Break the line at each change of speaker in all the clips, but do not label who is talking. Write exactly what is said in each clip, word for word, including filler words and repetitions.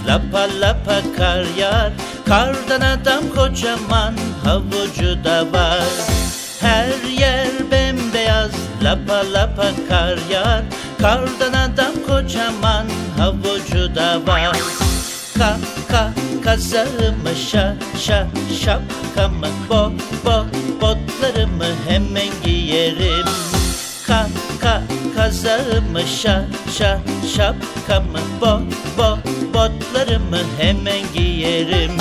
lapa lapa kar yağar. Kardan adam kocaman, havucu da var. Her yer bembeyaz, lapa lapa kar yağar. Kardan adam kocaman, havucu da var. Ka ka kazağımı şa şa şapkamı bo bo botlarımı hemen giyerim. Ka ka kazağımı şa şa şapkamı bo bo botlarımı hemen giyerim.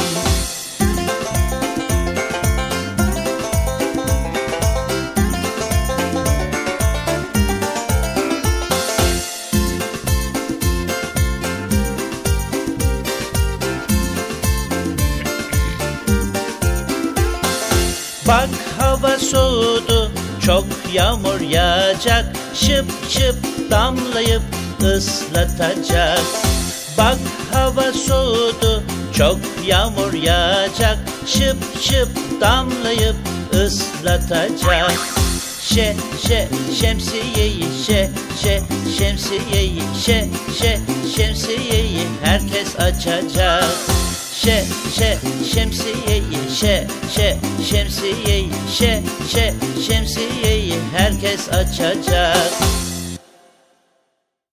Bak hava soğudu, çok yağmur yağacak. Şıp şıp damlayıp ıslatacak. Bak hava soğudu, çok yağmur yağacak. Şıp şıp damlayıp ıslatacak. Şe şe şemsiyeyi şe şe şemsiyeyi şe şe şemsiyeyi herkes açacak. Şe şe şemsiyeyi şe şe şemsiyeyi şe şe şemsiyeyi herkes açacak.